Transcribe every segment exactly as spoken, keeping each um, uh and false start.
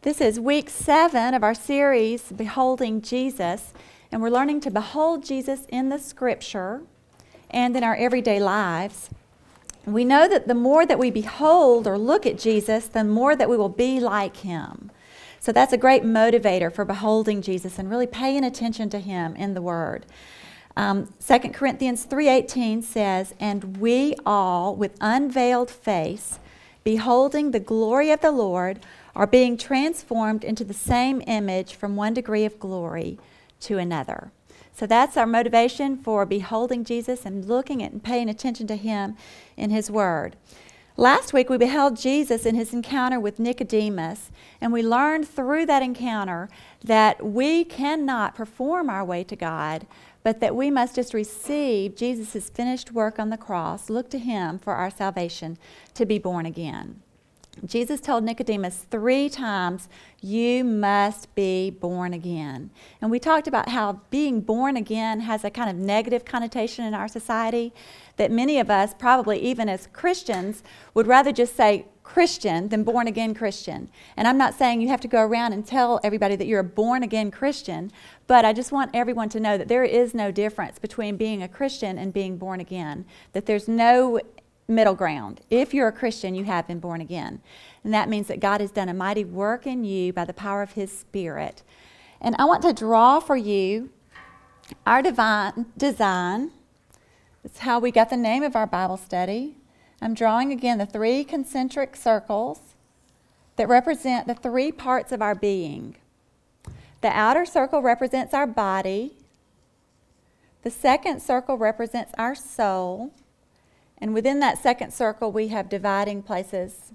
This is week seven of our series, Beholding Jesus, and we're learning to behold Jesus in the Scripture and in our everyday lives. We know that the more that we behold or look at Jesus, the more that we will be like Him. So that's a great motivator for beholding Jesus and really paying attention to Him in the Word. Um, Second Corinthians three eighteen says, "And we all, with unveiled face, beholding the glory of the Lord, are being transformed into the same image from one degree of glory to another." So that's our motivation for beholding Jesus and looking at and paying attention to Him in His Word. Last week we beheld Jesus in His encounter with Nicodemus, and we learned through that encounter that we cannot perform our way to God, but that we must just receive Jesus' finished work on the cross, look to Him for our salvation, to be born again. Jesus told Nicodemus three times, "You must be born again." And we talked about how being born again has a kind of negative connotation in our society, that many of us, probably even as Christians, would rather just say Christian than born again Christian. And I'm not saying you have to go around and tell everybody that you're a born again Christian, but I just want everyone to know that there is no difference between being a Christian and being born again, that there's no middle ground. If you're a Christian, you have been born again. And that means that God has done a mighty work in you by the power of His Spirit. And I want to draw for you our divine design. It's how we got the name of our Bible study. I'm drawing again the three concentric circles that represent the three parts of our being. The outer circle represents our body. The second circle represents our soul. And within that second circle, we have dividing places.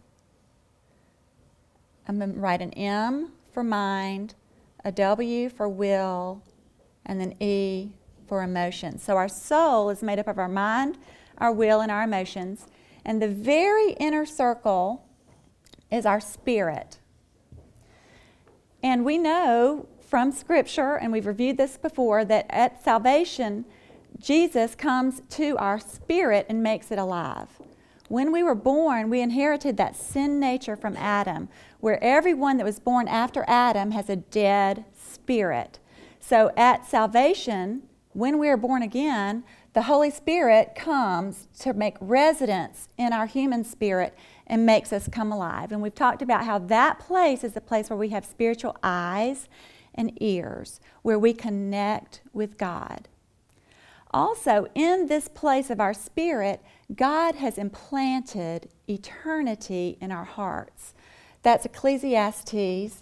I'm going to write an M for mind, a W for will, and then E for emotions. So our soul is made up of our mind, our will, and our emotions. And the very inner circle is our spirit. And we know from Scripture, and we've reviewed this before, that at salvation, Jesus comes to our spirit and makes it alive. When we were born, we inherited that sin nature from Adam, where everyone that was born after Adam has a dead spirit. So at salvation, when we are born again, the Holy Spirit comes to make residence in our human spirit and makes us come alive. And we've talked about how that place is the place where we have spiritual eyes and ears, where we connect with God. Also, in this place of our spirit, God has implanted eternity in our hearts. That's Ecclesiastes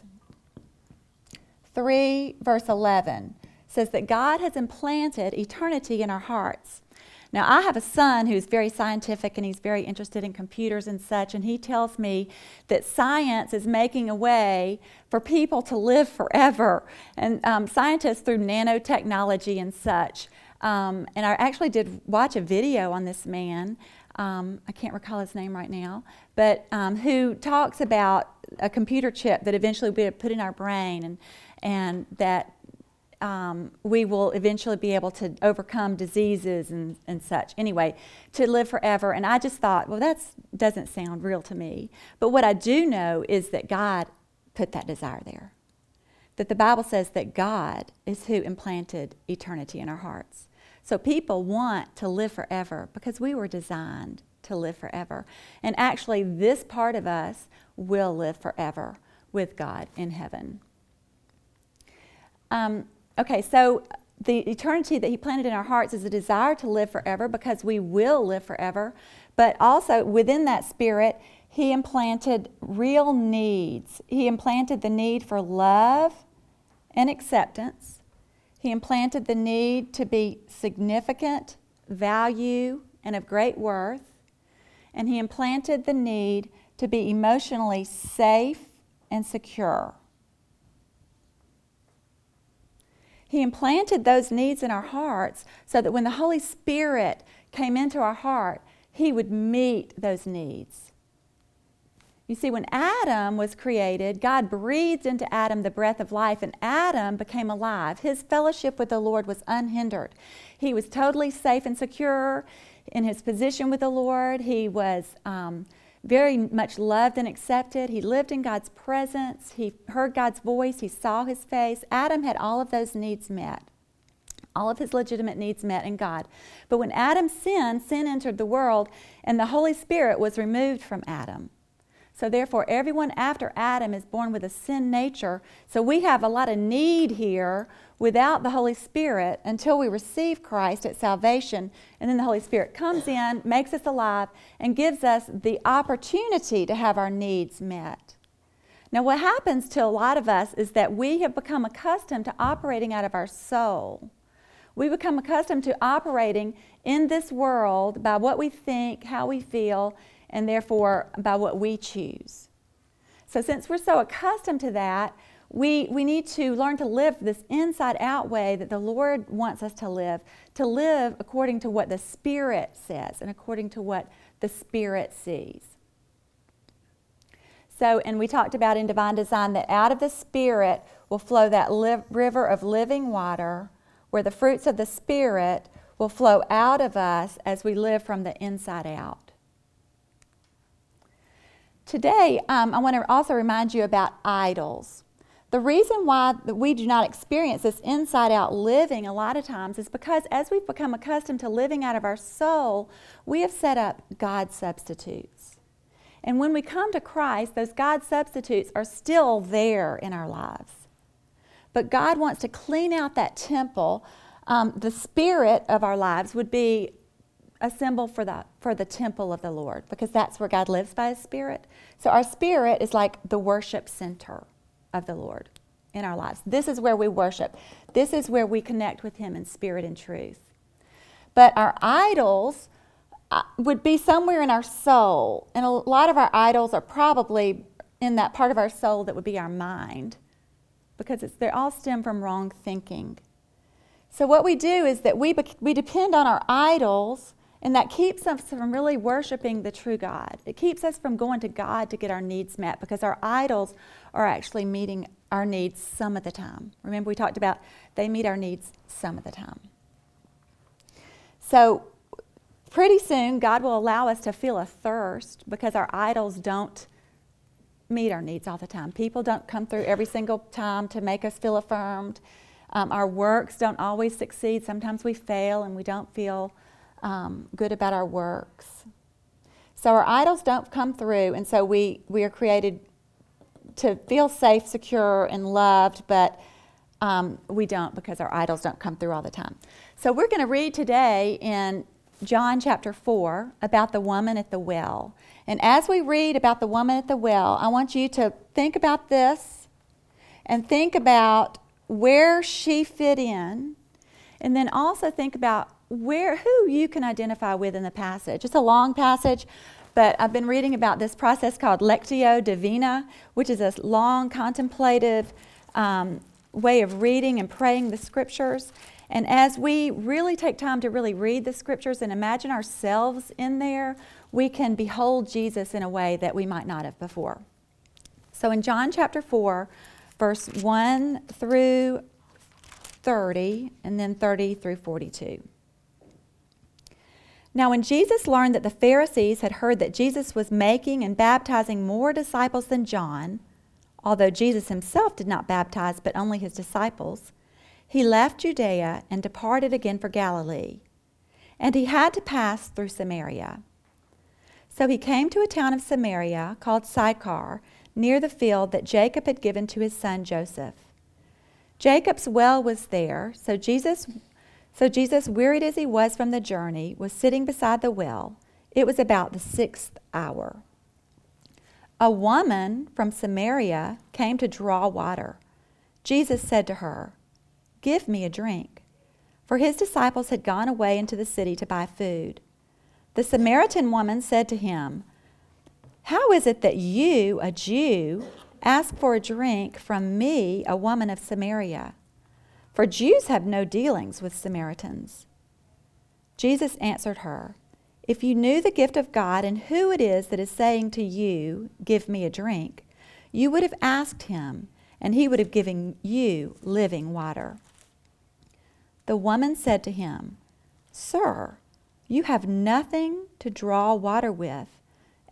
three, verse eleven. Says that God has implanted eternity in our hearts. Now, I have a son who's very scientific and he's very interested in computers and such, and he tells me that science is making a way for people to live forever. And um, scientists through nanotechnology and such. Um, and I actually did watch a video on this man, um, I can't recall his name right now, but um, who talks about a computer chip that eventually will be put in our brain, and, and that um, we will eventually be able to overcome diseases and, and such. Anyway, to live forever. And I just thought, well, that doesn't sound real to me. But what I do know is that God put that desire there. That the Bible says that God is who implanted eternity in our hearts. So people want to live forever because we were designed to live forever. And actually, this part of us will live forever with God in heaven. Um, okay, so the eternity that He planted in our hearts is a desire to live forever because we will live forever. But also within that spirit, He implanted real needs. He implanted the need for love and acceptance. He implanted the need to be significant, value, and of great worth. And He implanted the need to be emotionally safe and secure. He implanted those needs in our hearts so that when the Holy Spirit came into our heart, He would meet those needs. You see, when Adam was created, God breathed into Adam the breath of life, and Adam became alive. His fellowship with the Lord was unhindered. He was totally safe and secure in his position with the Lord. He was um, very much loved and accepted. He lived in God's presence. He heard God's voice. He saw his face. Adam had all of those needs met, all of his legitimate needs met in God. But when Adam sinned, sin entered the world, and the Holy Spirit was removed from Adam. So therefore, everyone after Adam is born with a sin nature. So we have a lot of need here without the Holy Spirit until we receive Christ at salvation. And then the Holy Spirit comes in, makes us alive, and gives us the opportunity to have our needs met. Now, what happens to a lot of us is that we have become accustomed to operating out of our soul. We become accustomed to operating in this world by what we think, how we feel, and therefore by what we choose. So since we're so accustomed to that, we, we need to learn to live this inside-out way that the Lord wants us to live, to live according to what the Spirit says and according to what the Spirit sees. So, and we talked about in Divine Design that out of the Spirit will flow that li- river of living water where the fruits of the Spirit will flow out of us as we live from the inside out. Today, um, I want to also remind you about idols. The reason why we do not experience this inside-out living a lot of times is because as we've become accustomed to living out of our soul, we have set up God substitutes. And when we come to Christ, those God substitutes are still there in our lives. But God wants to clean out that temple. Um, the spirit of our lives would be a symbol for the, for the temple of the Lord, because that's where God lives by his Spirit. So our spirit is like the worship center of the Lord in our lives. This is where we worship. This is where we connect with him in spirit and truth. But our idols uh, would be somewhere in our soul. And a lot of our idols are probably in that part of our soul that would be our mind, because it's, they all stem from wrong thinking. So what we do is that we, we depend on our idols, and that keeps us from really worshiping the true God. It keeps us from going to God to get our needs met, because our idols are actually meeting our needs some of the time. Remember, we talked about they meet our needs some of the time. So pretty soon, God will allow us to feel a thirst because our idols don't meet our needs all the time. People don't come through every single time to make us feel affirmed. Um, our works don't always succeed. Sometimes we fail and we don't feel Um, good about our works. So our idols don't come through, and so we, we are created to feel safe, secure, and loved, but um, we don't, because our idols don't come through all the time. So we're going to read today in John chapter four about the woman at the well. And as we read about the woman at the well, I want you to think about this and think about where she fit in, and then also think about where who you can identify with in the passage. It's a long passage, but I've been reading about this process called Lectio Divina, which is a long contemplative um, way of reading and praying the Scriptures. And as we really take time to really read the Scriptures and imagine ourselves in there, we can behold Jesus in a way that we might not have before. So in John chapter four, verse one through thirty, and then thirty through forty-two. Now when Jesus learned that the Pharisees had heard that Jesus was making and baptizing more disciples than John, although Jesus himself did not baptize but only his disciples, he left Judea and departed again for Galilee. And he had to pass through Samaria. So he came to a town of Samaria called Sychar, near the field that Jacob had given to his son Joseph. Jacob's well was there, so Jesus So Jesus, wearied as he was from the journey, was sitting beside the well. It was about the sixth hour. A woman from Samaria came to draw water. Jesus said to her, "Give me a drink," for his disciples had gone away into the city to buy food. The Samaritan woman said to him, "How is it that you, a Jew, ask for a drink from me, a woman of Samaria? For Jews have no dealings with Samaritans." Jesus answered her, "If you knew the gift of God and who it is that is saying to you, 'Give me a drink,' you would have asked him, and he would have given you living water." The woman said to him, "Sir, you have nothing to draw water with,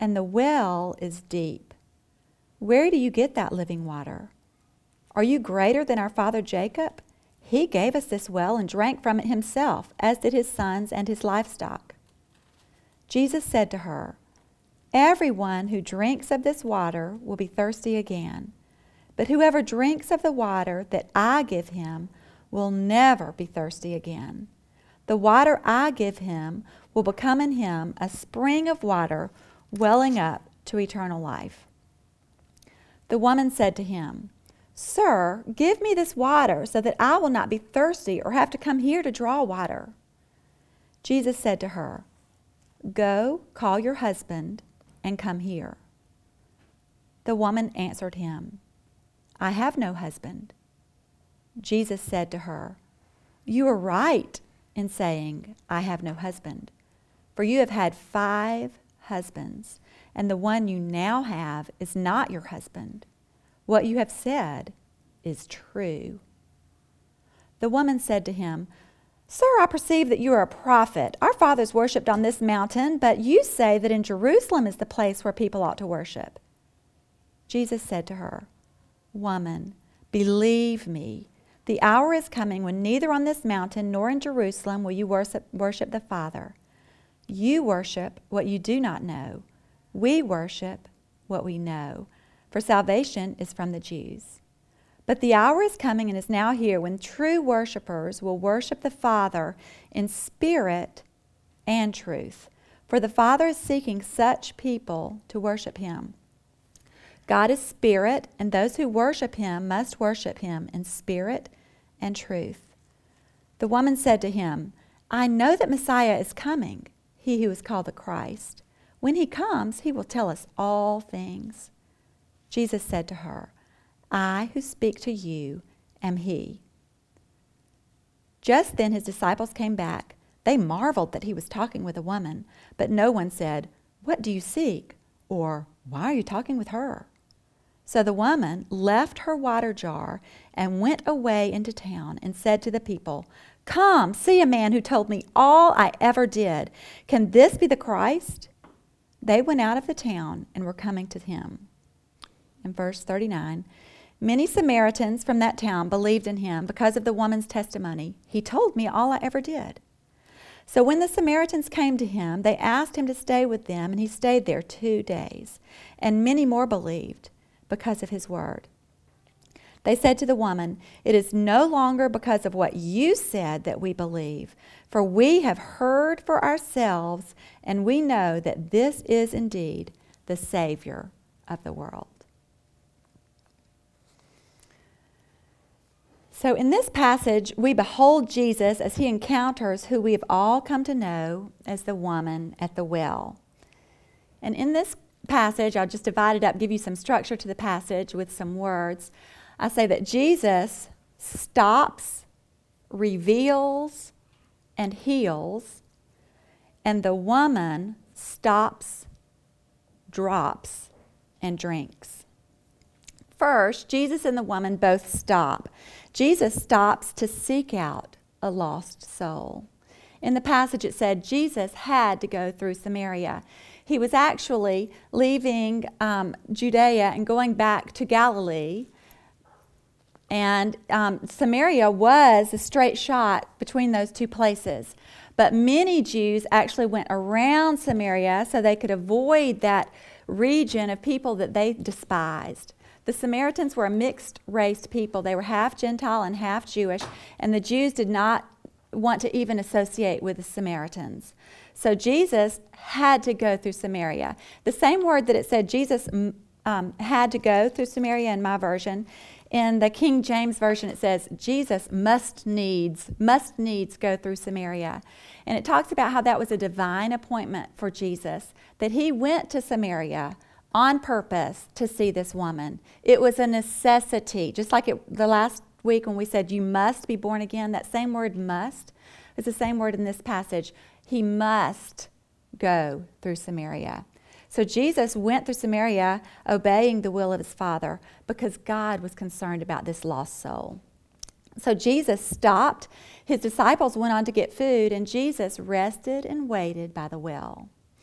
and the well is deep. Where do you get that living water? Are you greater than our father Jacob? He gave us this well and drank from it himself, as did his sons and his livestock." Jesus said to her, "Everyone who drinks of this water will be thirsty again. But whoever drinks of the water that I give him will never be thirsty again. The water I give him will become in him a spring of water welling up to eternal life." The woman said to him, "Sir, give me this water so that I will not be thirsty or have to come here to draw water." Jesus said to her, "Go, call your husband and come here." The woman answered him, "I have no husband." Jesus said to her, "You are right in saying, 'I have no husband,' for you have had five husbands, and the one you now have is not your husband. What you have said is true." The woman said to him, "Sir, I perceive that you are a prophet. Our fathers worshipped on this mountain, but you say that in Jerusalem is the place where people ought to worship." Jesus said to her, "Woman, believe me, the hour is coming when neither on this mountain nor in Jerusalem will you worship, worship the Father. You worship what you do not know. We worship what we know, for salvation is from the Jews. But the hour is coming and is now here when true worshipers will worship the Father in spirit and truth, for the Father is seeking such people to worship him. God is spirit, and those who worship him must worship him in spirit and truth." The woman said to him, "I know that Messiah is coming, he who is called the Christ. When he comes, he will tell us all things." Jesus said to her, "I who speak to you am he." Just then his disciples came back. They marveled that he was talking with a woman, but no one said, "What do you seek?" or "Why are you talking with her?" So the woman left her water jar and went away into town and said to the people, "Come, see a man who told me all I ever did. Can this be the Christ?" They went out of the town and were coming to him. In verse thirty-nine, many Samaritans from that town believed in him because of the woman's testimony. "He told me all I ever did." So when the Samaritans came to him, they asked him to stay with them, and he stayed there two days. And many more believed because of his word. They said to the woman, "It is no longer because of what you said that we believe, for we have heard for ourselves, and we know that this is indeed the Savior of the world." So in this passage, we behold Jesus as he encounters who we have all come to know as the woman at the well. And in this passage, I'll just divide it up, give you some structure to the passage with some words. I say that Jesus stops, reveals, and heals, and the woman stops, drops, and drinks. First, Jesus and the woman both stop. Jesus stops to seek out a lost soul. In the passage it said Jesus had to go through Samaria. He was actually leaving um, Judea and going back to Galilee. And um, Samaria was a straight shot between those two places. But many Jews actually went around Samaria so they could avoid that region of people that they despised. The Samaritans were a mixed-race people. They were half Gentile and half Jewish, and the Jews did not want to even associate with the Samaritans. So Jesus had to go through Samaria. The same word that it said Jesus um, had to go through Samaria in my version, in the King James Version it says Jesus must needs, must needs go through Samaria. And it talks about how that was a divine appointment for Jesus, that he went to Samaria on purpose to see this woman. It was a necessity, just like it, the last week when we said you must be born again, that same word must is the same word in this passage. He must go through Samaria. So Jesus went through Samaria obeying the will of his Father because God was concerned about this lost soul. So Jesus stopped. His disciples went on to get food, and Jesus rested and waited by the well.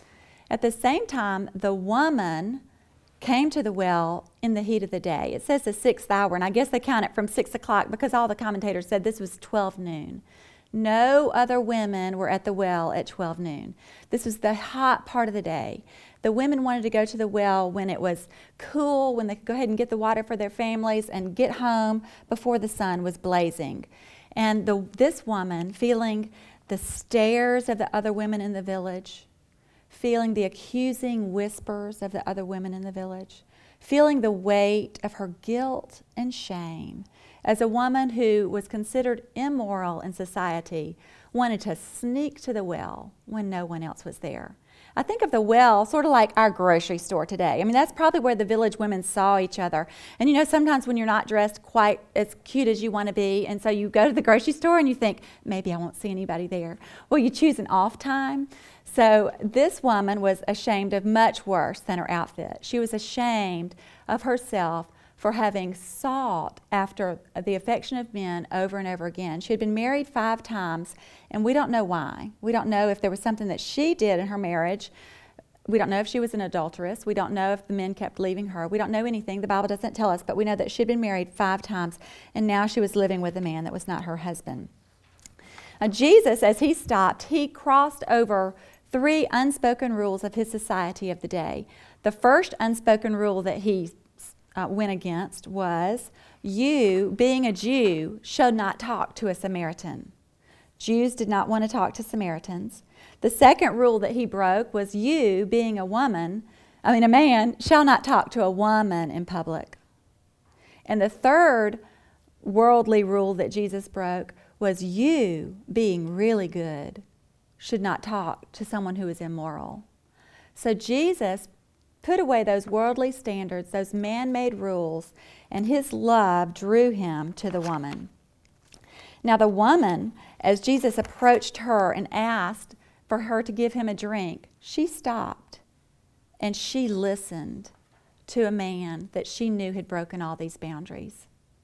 At the same time, the woman came to the well in the heat of the day. It says the sixth hour, and I guess they count it from six o'clock because all the commentators said this was twelve noon. No other women were at the well at twelve noon. This was the hot part of the day. The women wanted to go to the well when it was cool, when they could go ahead and get the water for their families and get home before the sun was blazing. And the, this woman, feeling the stares of the other women in the village, feeling the accusing whispers of the other women in the village, feeling the weight of her guilt and shame, as a woman who was considered immoral in society, wanted to sneak to the well when no one else was there. I think of the well sort of like our grocery store today. I mean, that's probably where the village women saw each other. And you know, sometimes when you're not dressed quite as cute as you want to be, and so you go to the grocery store and you think, maybe I won't see anybody there. Well, you choose an off time. So this woman was ashamed of much worse than her outfit. She was ashamed of herself for having sought after the affection of men over and over again. She had been married five times, and we don't know why. We don't know if there was something that she did in her marriage. We don't know if she was an adulteress. We don't know if the men kept leaving her. We don't know anything. The Bible doesn't tell us, but we know that she had been married five times, and now she was living with a man that was not her husband. Now, Jesus, as he stopped, he crossed over three unspoken rules of his society of the day. The first unspoken rule that he Uh, went against was, you, being a Jew, should not talk to a Samaritan. Jews did not want to talk to Samaritans. The second rule that he broke was, you, being a woman, I mean a man, shall not talk to a woman in public. And the third worldly rule that Jesus broke was, you, being really good, should not talk to someone who is immoral. So Jesus put away those worldly standards, those man-made rules, and his love drew him to the woman. Now the woman, as Jesus approached her and asked for her to give him a drink, she stopped and she listened to a man that she knew had broken all these boundaries.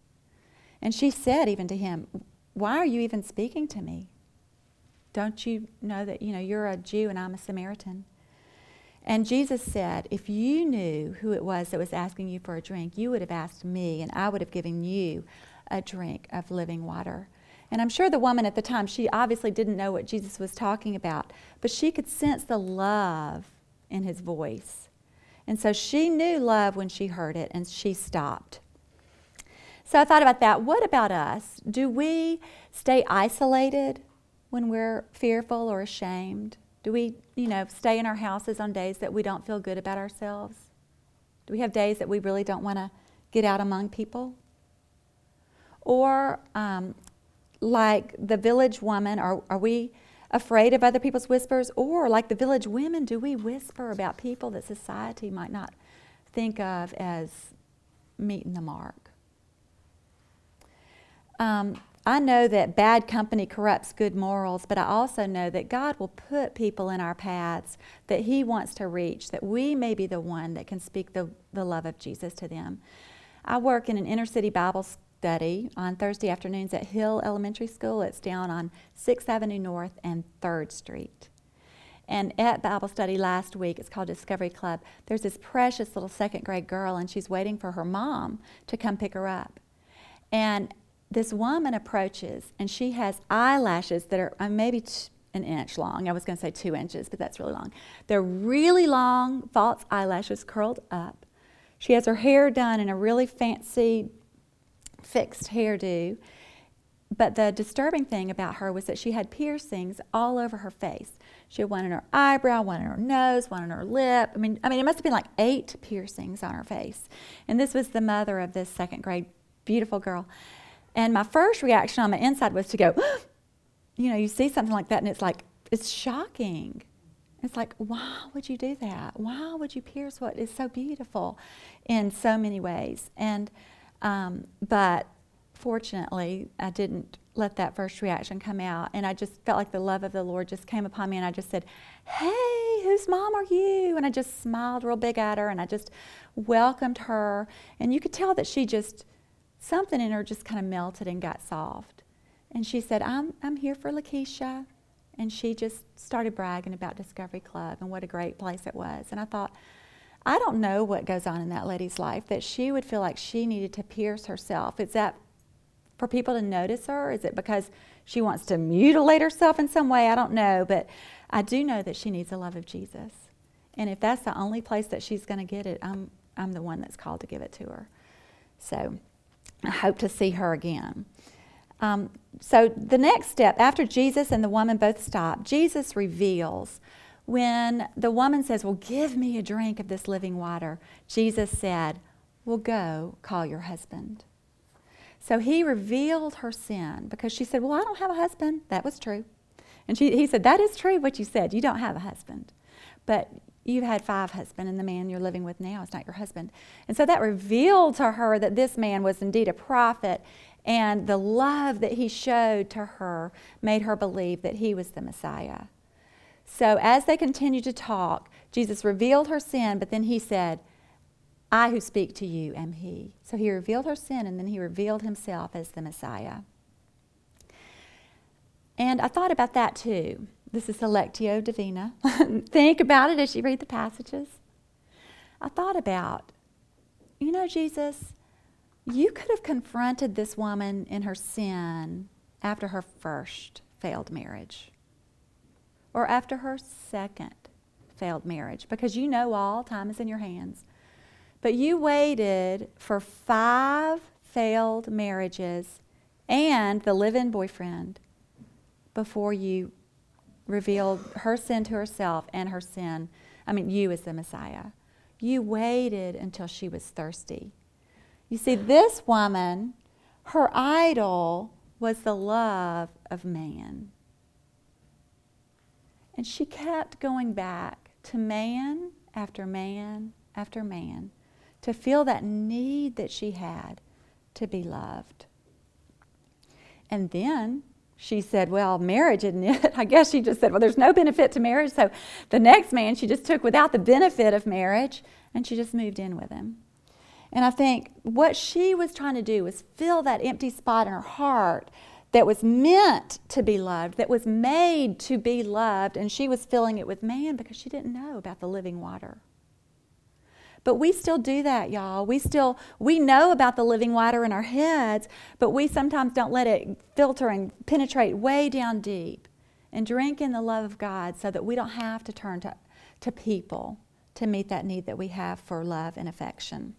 And she said even to him, why are you even speaking to me? Don't you know that, you know, you're a Jew and I'm a Samaritan? And Jesus said, if you knew who it was that was asking you for a drink, you would have asked me, and I would have given you a drink of living water. And I'm sure the woman at the time, she obviously didn't know what Jesus was talking about, but she could sense the love in his voice. And so she knew love when she heard it, and she stopped. So I thought about that. What about us? Do we stay isolated when we're fearful or ashamed? Do we, you know, stay in our houses on days that we don't feel good about ourselves? Do we have days that we really don't want to get out among people? Or um, like the village woman, are, are we afraid of other people's whispers? Or like the village women, do we whisper about people that society might not think of as meeting the mark? Um, I know that bad company corrupts good morals, but I also know that God will put people in our paths that he wants to reach, that we may be the one that can speak the, the love of Jesus to them. I work in an inner city Bible study on Thursday afternoons at Hill Elementary School. It's down on sixth Avenue North and third Street. And at Bible study last week, it's called Discovery Club, there's this precious little second grade girl, and she's waiting for her mom to come pick her up. And this woman approaches, and she has eyelashes that are uh, maybe t- an inch long. I was going to say two inches, but that's really long. They're really long, false eyelashes curled up. She has her hair done in a really fancy fixed hairdo. But the disturbing thing about her was that she had piercings all over her face. She had one in her eyebrow, one in her nose, one in her lip. I mean, I mean, it must have been like eight piercings on her face. And this was the mother of this second grade beautiful girl. And my first reaction on my inside was to go, you know, you see something like that and it's like, it's shocking. It's like, why would you do that? Why would you pierce what is so beautiful in so many ways? And, um, but fortunately, I didn't let that first reaction come out. And I just felt like the love of the Lord just came upon me. And I just said, hey, whose mom are you? And I just smiled real big at her and I just welcomed her. And you could tell that she just, something in her just kind of melted and got soft. And she said, I'm I'm here for Lakeisha. And she just started bragging about Discovery Club and what a great place it was. And I thought, I don't know what goes on in that lady's life that she would feel like she needed to pierce herself. Is that for people to notice her? Is it because she wants to mutilate herself in some way? I don't know, but I do know that she needs the love of Jesus. And if that's the only place that she's going to get it, I'm I'm the one that's called to give it to her. So I hope to see her again. Um, so the next step, after Jesus and the woman both stop, Jesus reveals. When the woman says, well, give me a drink of this living water, Jesus said, well, go call your husband. So he revealed her sin because she said, well, I don't have a husband. That was true. And she, he said, that is true what you said. You don't have a husband. But you've had five husbands, and the man you're living with now is not your husband. And so that revealed to her that this man was indeed a prophet, and the love that he showed to her made her believe that he was the Messiah. So as they continued to talk, Jesus revealed her sin, but then he said, I who speak to you am he. So he revealed her sin, and then he revealed himself as the Messiah. And I thought about that too. This is Lectio Divina. Think about it as you read the passages. I thought about, you know, Jesus, you could have confronted this woman in her sin after her first failed marriage, or after her second failed marriage, because you know all, time is in your hands. But you waited for five failed marriages and the live-in boyfriend before you revealed her sin to herself and her sin, I mean, you as the Messiah. You waited until she was thirsty. You see, this woman, her idol was the love of man. And she kept going back to man after man after man to feel that need that she had to be loved. And then she said, well, marriage, isn't it? I guess she just said, well, there's no benefit to marriage. So the next man she just took without the benefit of marriage, and she just moved in with him. And I think what she was trying to do was fill that empty spot in her heart that was meant to be loved, that was made to be loved, and she was filling it with man because she didn't know about the living water. But we still do that, y'all. We still, we know about the living water in our heads, but we sometimes don't let it filter and penetrate way down deep and drink in the love of God so that we don't have to turn to, to people to meet that need that we have for love and affection.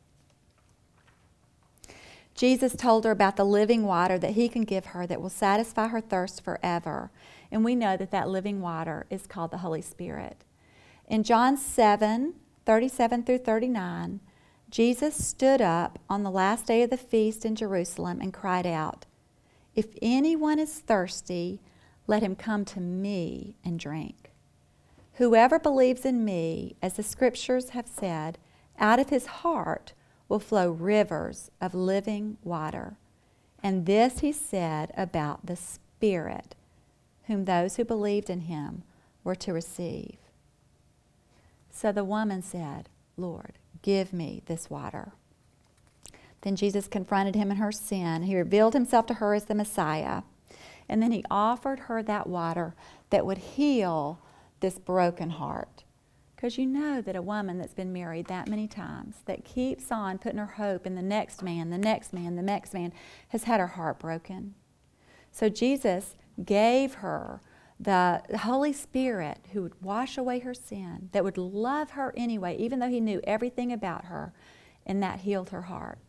Jesus told her about the living water that he can give her that will satisfy her thirst forever. And we know that that living water is called the Holy Spirit. In John seven, thirty-seven through thirty-nine, Jesus stood up on the last day of the feast in Jerusalem and cried out, if anyone is thirsty, let him come to me and drink. Whoever believes in me, as the scriptures have said, out of his heart will flow rivers of living water. And this he said about the Spirit, whom those who believed in him were to receive. So the woman said, Lord, give me this water. Then Jesus confronted him in her sin. He revealed himself to her as the Messiah. And then he offered her that water that would heal this broken heart. Because you know that a woman that's been married that many times, that keeps on putting her hope in the next man, the next man, the next man, has had her heart broken. So Jesus gave her the Holy Spirit who would wash away her sin, that would love her anyway, even though he knew everything about her, and that healed her heart.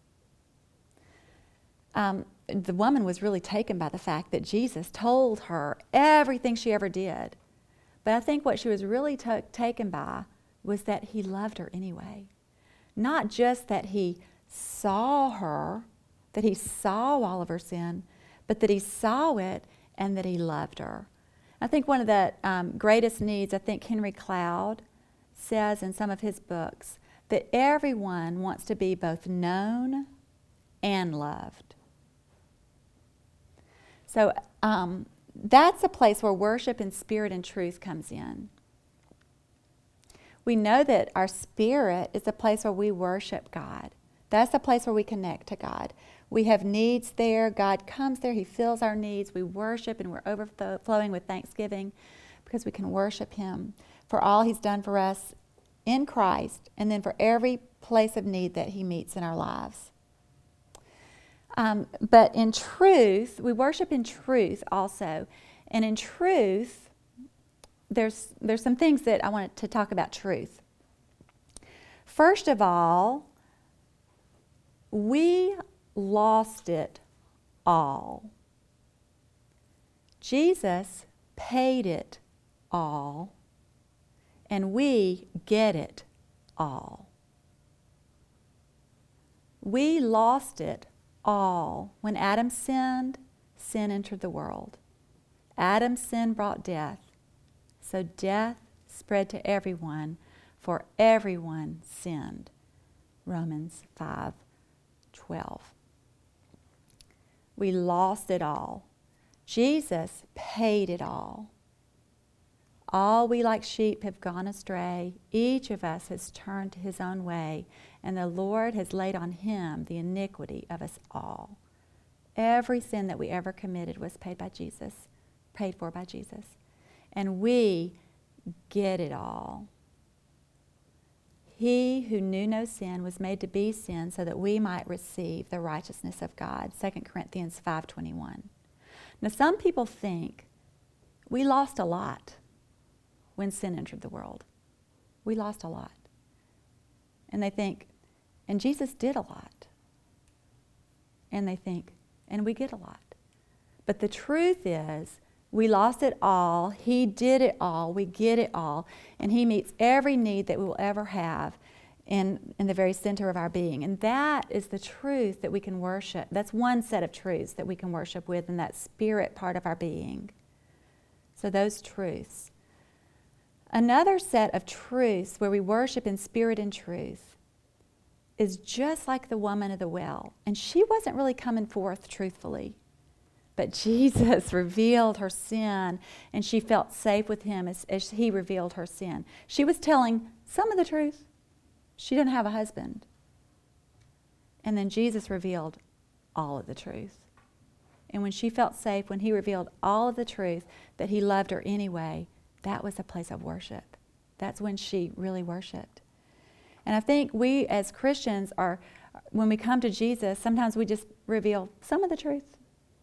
Um, the woman was really taken by the fact that Jesus told her everything she ever did. But I think what she was really t- taken by was that he loved her anyway. Not just that he saw her, that he saw all of her sin, but that he saw it and that he loved her. I think one of the um, greatest needs, I think Henry Cloud says in some of his books, that everyone wants to be both known and loved. So, um, that's a place where worship in spirit and truth comes in. We know that our spirit is a place where we worship God, That's the place where we connect to God. We have needs there. God comes there. He fills our needs. We worship, and we're overflowing with thanksgiving because we can worship him for all he's done for us in Christ, and then for every place of need that he meets in our lives. Um, but in truth, we worship in truth also. And in truth, there's there's some things that I wanted to talk about truth. First of all, we lost it all. Jesus paid it all, and we get it all. We lost it all. When Adam sinned, sin entered the world. Adam's sin brought death. So death spread to everyone, for everyone sinned. Romans five twelve. We lost it all. Jesus paid it all. All we like sheep have gone astray. Each of us has turned to his own way, and the Lord has laid on him the iniquity of us all. Every sin that we ever committed was paid by Jesus, paid for by Jesus. And we get it all. He who knew no sin was made to be sin so that we might receive the righteousness of God. Second Corinthians five twenty-one. Now some people think we lost a lot when sin entered the world. We lost a lot. And they think, and Jesus did a lot. And they think, and we get a lot. But the truth is, we lost it all. He did it all. We get it all. And he meets every need that we will ever have in, in the very center of our being. And that is the truth that we can worship. That's one set of truths that we can worship with in that spirit part of our being. So those truths. Another set of truths where we worship in spirit and truth is just like the woman of the well. And she wasn't really coming forth truthfully. But Jesus revealed her sin, and she felt safe with him as, as he revealed her sin. She was telling some of the truth. She didn't have a husband. And then Jesus revealed all of the truth. And when she felt safe, when he revealed all of the truth, that he loved her anyway, that was a place of worship. That's when she really worshiped. And I think we as Christians are, when we come to Jesus, sometimes we just reveal some of the truth.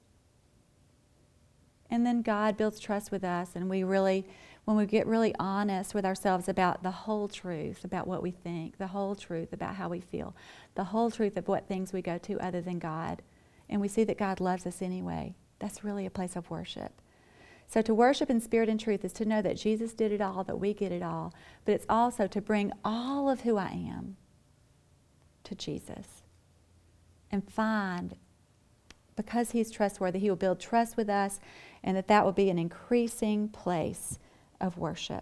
And then God builds trust with us, and we really, when we get really honest with ourselves about the whole truth, about what we think, the whole truth about how we feel, the whole truth of what things we go to other than God, and we see that God loves us anyway, that's really a place of worship. So to worship in spirit and truth is to know that Jesus did it all, that we get it all, but it's also to bring all of who I am to Jesus and find, because he's trustworthy, he will build trust with us, and that that will be an increasing place of worship.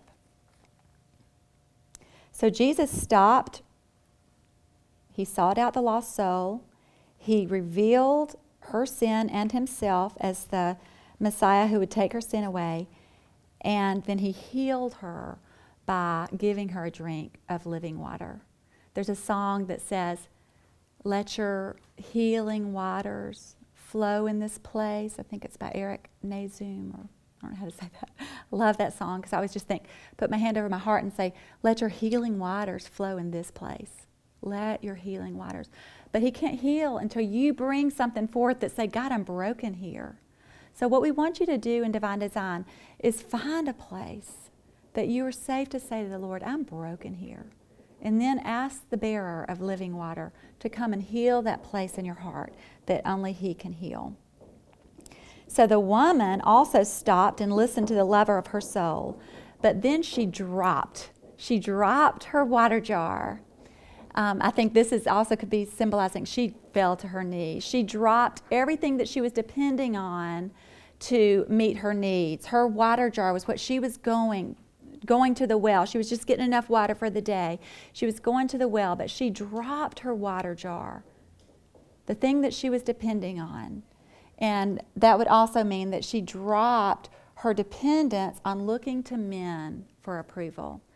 So Jesus stopped. He sought out the lost soul. He revealed her sin and himself as the Messiah who would take her sin away. And then he healed her by giving her a drink of living water. There's a song that says, "Let your healing waters flow in this place." I think it's by Eric Nazum, or I don't know how to say that. I love that song because I always just think, put my hand over my heart and say, let your healing waters flow in this place. Let your healing waters. But he can't heal until you bring something forth that say, God, I'm broken here. So what we want you to do in Divine Design is find a place that you are safe to say to the Lord, I'm broken here. And then ask the bearer of living water to come and heal that place in your heart that only he can heal. So the woman also stopped and listened to the lover of her soul, but then she dropped. She dropped her water jar. Um, I think this is also could be symbolizing she fell to her knees. She dropped everything that she was depending on to meet her needs. Her water jar was what she was going going to the well. She was just getting enough water for the day. She was going to the well, but she dropped her water jar, the thing that she was depending on. And that would also mean that she dropped her dependence on looking to men for approval.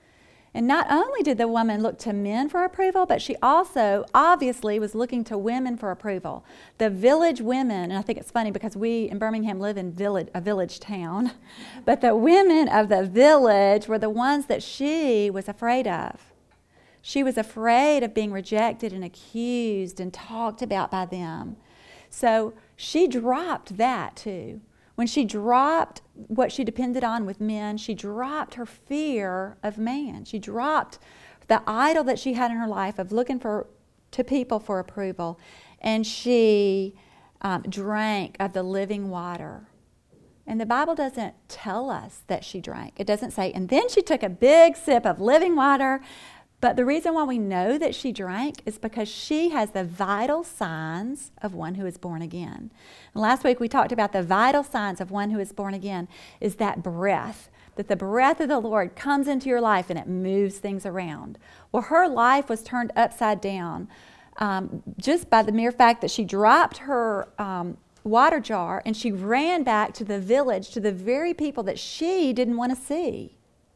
And not only did the woman look to men for approval, but she also obviously was looking to women for approval. The village women, and I think it's funny because we in Birmingham live in village, a village town, but the women of the village were the ones that she was afraid of. She was afraid of being rejected and accused and talked about by them. So she dropped that too. When she dropped what she depended on with men, she dropped her fear of man. She dropped the idol that she had in her life of looking for to people for approval, and she um, drank of the living water. And the Bible doesn't tell us that she drank. It doesn't say, and then she took a big sip of living water. But the reason why we know that she drank is because she has the vital signs of one who is born again. And last week we talked about the vital signs of one who is born again is that breath, that the breath of the Lord comes into your life and it moves things around. Well, her life was turned upside down um, just by the mere fact that she dropped her um, water jar and she ran back to the village, to the very people that she didn't want to see.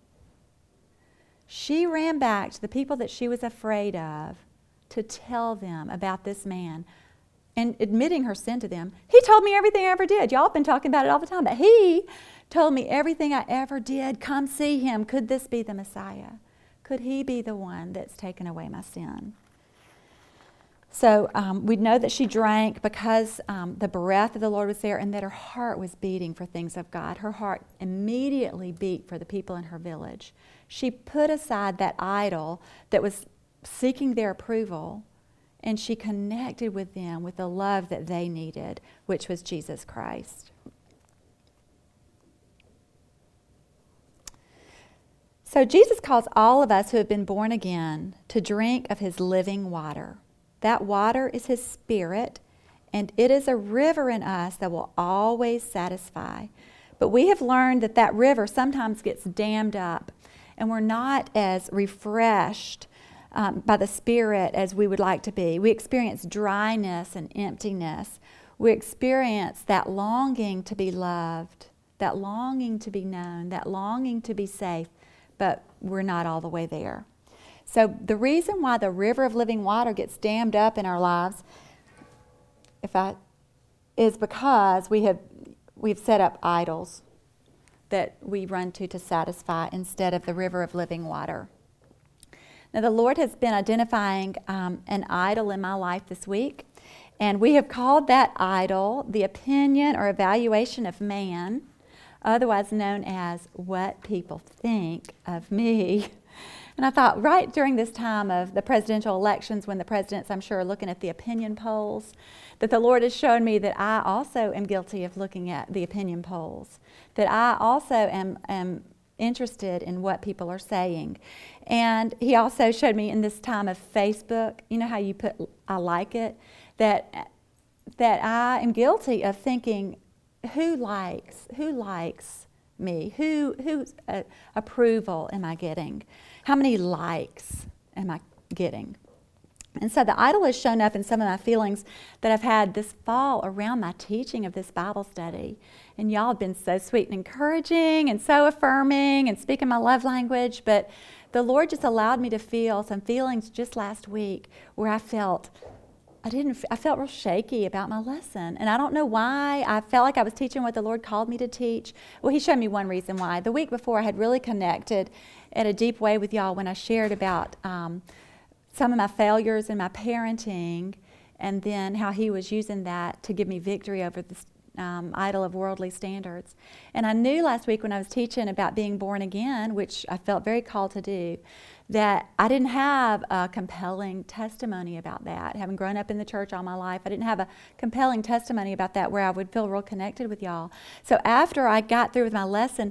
She ran back to the people that she was afraid of to tell them about this man and admitting her sin to them. He told me everything I ever did. Y'all have been talking about it all the time, but he told me everything I ever did. Come see him. Could this be the Messiah? Could he be the one that's taken away my sin? So um, we know that she drank because um, the breath of the Lord was there and that her heart was beating for things of God. Her heart immediately beat for the people in her village. She put aside that idol that was seeking their approval, and she connected with them with the love that they needed, which was Jesus Christ. So Jesus calls all of us who have been born again to drink of his living water. That water is his Spirit, and it is a river in us that will always satisfy. But we have learned that that river sometimes gets dammed up, and we're not as refreshed um, by the Spirit as we would like to be. We experience dryness and emptiness. We experience that longing to be loved, that longing to be known, that longing to be safe, but we're not all the way there. So the reason why the river of living water gets dammed up in our lives, if I, is because we have we've set up idols that we run to to satisfy instead of the river of living water. Now the Lord has been identifying um, an idol in my life this week, and we have called that idol the opinion or evaluation of man, otherwise known as what people think of me. And I thought right during this time of the presidential elections, when the presidents, I'm sure, are looking at the opinion polls, that the Lord has shown me that I also am guilty of looking at the opinion polls, that I also am, am interested in what people are saying. And he also showed me in this time of Facebook, you know how you put, I like it, that, that I am guilty of thinking, who likes, who likes me? Who, whose uh, approval am I getting? How many likes am I getting? And so the idol has shown up in some of my feelings that I've had this fall around my teaching of this Bible study. And y'all have been so sweet and encouraging and so affirming and speaking my love language. But the Lord just allowed me to feel some feelings just last week where I felt, I didn't, I felt real shaky about my lesson. And I don't know why. I felt like I was teaching what the Lord called me to teach. Well, he showed me one reason why. The week before I had really connected in a deep way with y'all when I shared about um, some of my failures in my parenting, and then how he was using that to give me victory over this um, idol of worldly standards. And I knew last week when I was teaching about being born again, which I felt very called to do, that I didn't have a compelling testimony about that. Having grown up in the church all my life, I didn't have a compelling testimony about that where I would feel real connected with y'all. So after I got through with my lesson,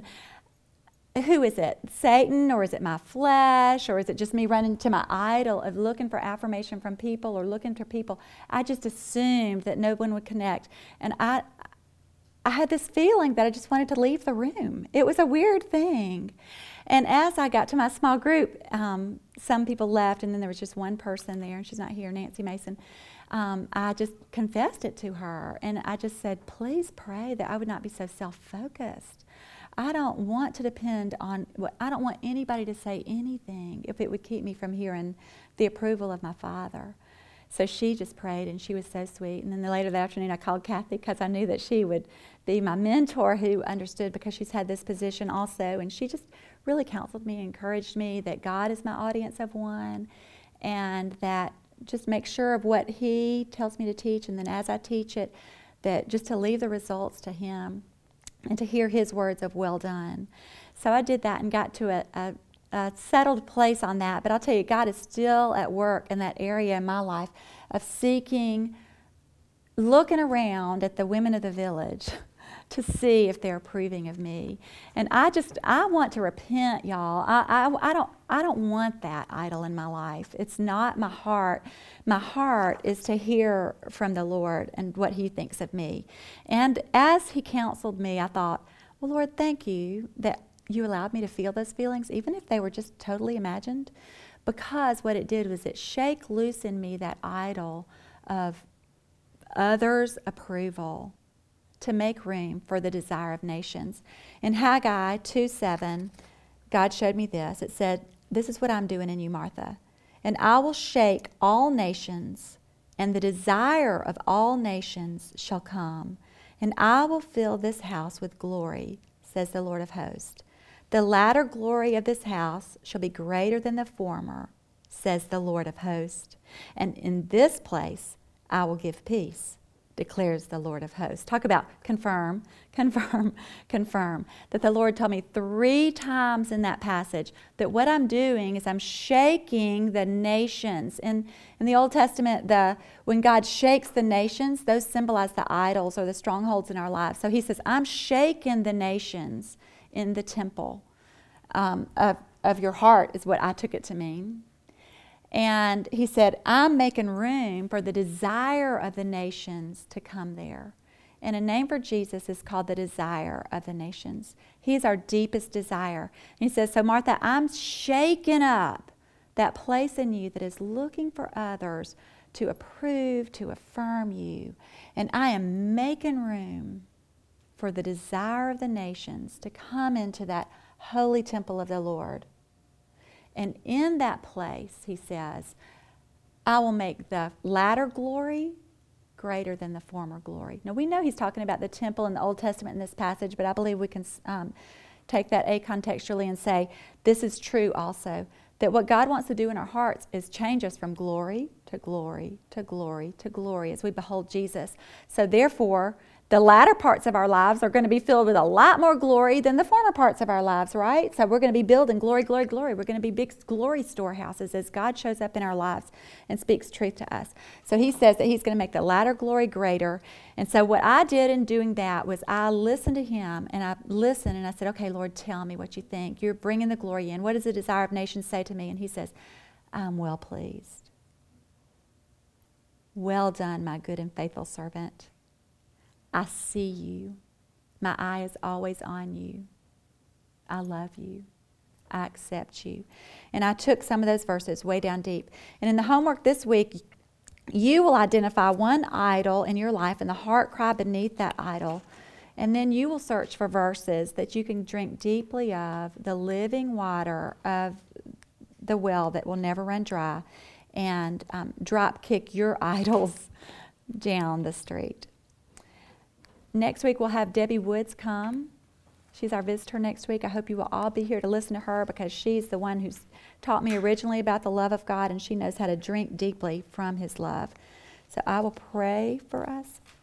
who is it? Satan, or is it my flesh, or is it just me running to my idol of looking for affirmation from people or looking for people? I just assumed that no one would connect. And I I had this feeling that I just wanted to leave the room. It was a weird thing. And as I got to my small group, um, some people left, and then there was just one person there, and she's not here, Nancy Mason. Um, I just confessed it to her, and I just said, please pray that I would not be so self-focused. I don't want to depend on, I don't want anybody to say anything if it would keep me from hearing the approval of my Father. So she just prayed, and she was so sweet. And then later that afternoon, I called Kathy because I knew that she would be my mentor who understood, because she's had this position also. And she just really counseled me, encouraged me that God is my audience of one, and that just make sure of what He tells me to teach. And then as I teach it, that just to leave the results to Him and to hear His words of well done. So I did that and got to a, a A settled place on that. But I'll tell you, God is still at work in that area in my life of seeking, looking around at the women of the village to see if they're approving of me. And I just, I want to repent, y'all. I, I, I don't, I don't want that idol in my life. It's not my heart. My heart is to hear from the Lord and what He thinks of me. And as He counseled me, I thought, well, Lord, thank you that You allowed me to feel those feelings, even if they were just totally imagined, because what it did was it shake loose in me that idol of others' approval to make room for the desire of nations. In Haggai two seven, God showed me this. It said, this is what I'm doing in you, Martha. And I will shake all nations, and the desire of all nations shall come. And I will fill this house with glory, says the Lord of hosts. The latter glory of this house shall be greater than the former, says the Lord of hosts. And in this place I will give peace, declares the Lord of hosts. Talk about confirm, confirm, confirm. That the Lord told me three times in that passage that what I'm doing is I'm shaking the nations. In, in the Old Testament, the when God shakes the nations, those symbolize the idols or the strongholds in our lives. So He says, I'm shaking the nations in the temple um, of, of your heart, is what I took it to mean. And He said, I'm making room for the desire of the nations to come there. And a name for Jesus is called the desire of the nations. He's our deepest desire. And He says, so Martha, I'm shaking up that place in you that is looking for others to approve, to affirm you. And I am making room for the desire of the nations to come into that holy temple of the Lord. And in that place, He says, I will make the latter glory greater than the former glory. Now, we know He's talking about the temple in the Old Testament in this passage, but I believe we can um, take that acontextually and say, this is true also, that what God wants to do in our hearts is change us from glory to glory to glory to glory as we behold Jesus. So therefore, the latter parts of our lives are going to be filled with a lot more glory than the former parts of our lives, right? So we're going to be building glory, glory, glory. We're going to be big glory storehouses as God shows up in our lives and speaks truth to us. So He says that He's going to make the latter glory greater. And so what I did in doing that was I listened to Him, and I listened and I said, okay, Lord, tell me what you think. You're bringing the glory in. What does the desire of nations say to me? And He says, I'm well pleased. Well done, my good and faithful servant. I see you. My eye is always on you. I love you. I accept you. And I took some of those verses way down deep. And in the homework this week, you will identify one idol in your life and the heart cry beneath that idol. And then you will search for verses that you can drink deeply of, the living water of the well that will never run dry, and um, drop kick your idols down the street. Next week, we'll have Debbie Woods come. She's our visitor next week. I hope you will all be here to listen to her, because she's the one who's taught me originally about the love of God, and she knows how to drink deeply from His love. So I will pray for us.